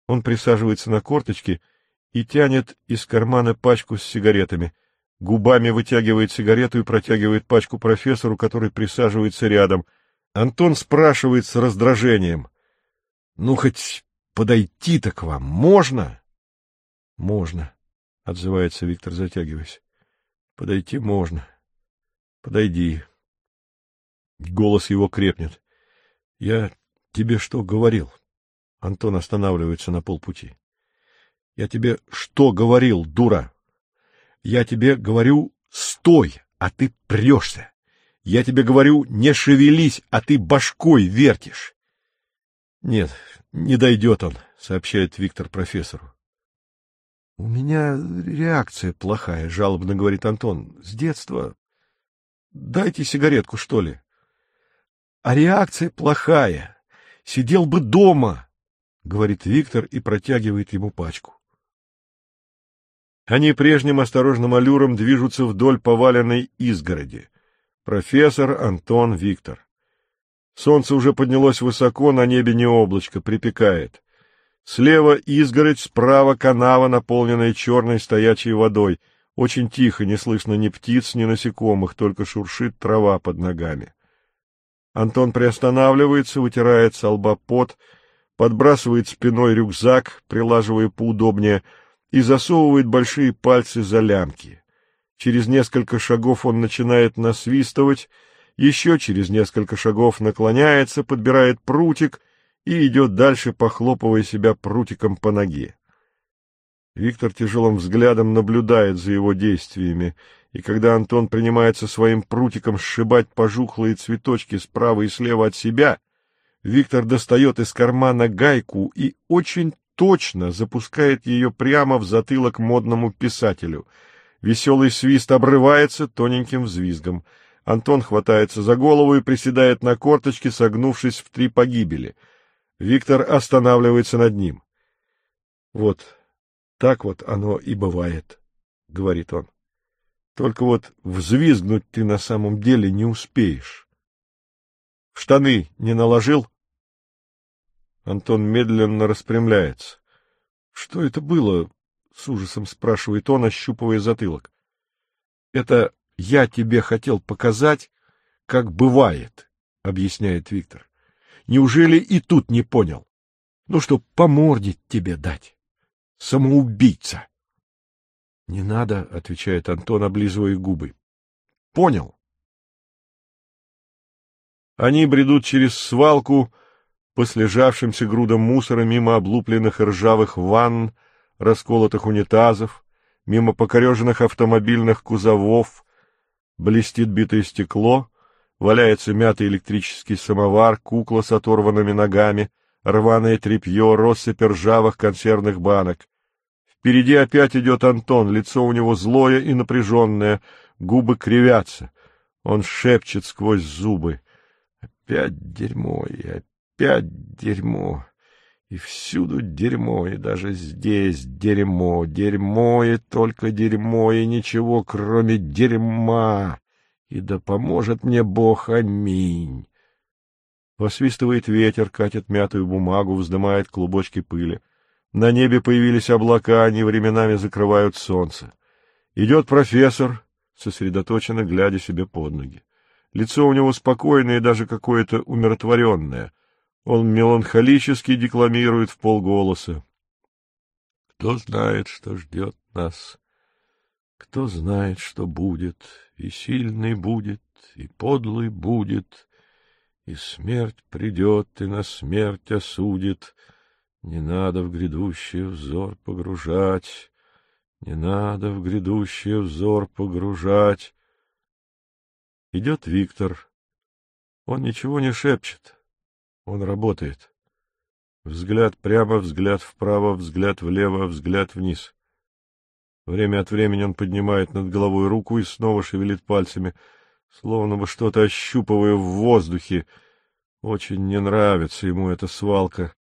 Он присаживается на корточки и тянет из кармана пачку с сигаретами. Губами вытягивает сигарету и протягивает пачку профессору, который присаживается рядом. Антон спрашивает с раздражением: — Ну, хоть подойти-то к вам можно? — Можно, — отзывается Виктор, затягиваясь. — Подойти можно. Подойди. Голос его крепнет. — Я тебе что говорил? Антон останавливается на полпути. — Я тебе что говорил, дура? Я тебе говорю, стой, а ты прешься. Я тебе говорю, не шевелись, а ты башкой вертишь. — Нет, не дойдет он, — сообщает Виктор профессору. — У меня реакция плохая, — жалобно говорит Антон. — С детства. Дайте сигаретку, что ли. — А реакция плохая. Сидел бы дома, — говорит Виктор и протягивает ему пачку. Они прежним осторожным аллюром движутся вдоль поваленной изгороди. Профессор, Антон, Виктор. Солнце уже поднялось высоко, на небе не облачко, припекает. Слева изгородь, справа канава, наполненная черной стоячей водой. Очень тихо, не слышно ни птиц, ни насекомых, только шуршит трава под ногами. Антон приостанавливается, вытирает со лба пот, подбрасывает спиной рюкзак, прилаживая поудобнее, и засовывает большие пальцы за лямки. Через несколько шагов он начинает насвистывать, еще через несколько шагов наклоняется, подбирает прутик и идет дальше, похлопывая себя прутиком по ноге. Виктор тяжелым взглядом наблюдает за его действиями, и когда Антон принимается своим прутиком сшибать пожухлые цветочки справа и слева от себя, Виктор достает из кармана гайку и очень точно запускает ее прямо в затылок модному писателю. Веселый свист обрывается тоненьким взвизгом. Антон хватается за голову и приседает на корточки, согнувшись в 3 погибели. Виктор останавливается над ним. — Вот так вот оно и бывает, — говорит он. — Только вот взвизгнуть ты на самом деле не успеешь. — В штаны не наложил? Антон медленно распрямляется. — Что это было? — с ужасом спрашивает он, ощупывая затылок. — Это я тебе хотел показать, как бывает, — объясняет Виктор. — Неужели и тут не понял? Ну, что, по морде тебе дать? Самоубийца! — Не надо, — отвечает Антон, облизывая губы. — Понял. Они бредут через свалку по слежавшимся грудам мусора, мимо облупленных и ржавых ванн, расколотых унитазов, мимо покореженных автомобильных кузовов. Блестит битое стекло, валяется мятый электрический самовар, кукла с оторванными ногами, рваное тряпье, россыпь ржавых консервных банок. Впереди опять идет Антон, лицо у него злое и напряженное, губы кривятся. Он шепчет сквозь зубы: «Опять дерьмо и опять дерьмо, и всюду дерьмо, и даже здесь дерьмо, дерьмо и только дерьмо, и ничего, кроме дерьма. И да поможет мне Бог, аминь». Посвистывает ветер, катит мятую бумагу, вздымает клубочки пыли. На небе появились облака, они временами закрывают солнце. Идет профессор, сосредоточенно глядя себе под ноги. Лицо у него спокойное и даже какое-то умиротворенное. Он меланхолически декламирует вполголоса: «Кто знает, что ждет нас? Кто знает, что будет? И сильный будет, и подлый будет, и смерть придет, и на смерть осудит. Не надо в грядущий взор погружать, не надо в грядущий взор погружать». Идет Виктор. Он ничего не шепчет. Он работает. Взгляд прямо, взгляд вправо, взгляд влево, взгляд вниз. Время от времени он поднимает над головой руку и снова шевелит пальцами, словно бы что-то ощупывая в воздухе. Очень не нравится ему эта свалка.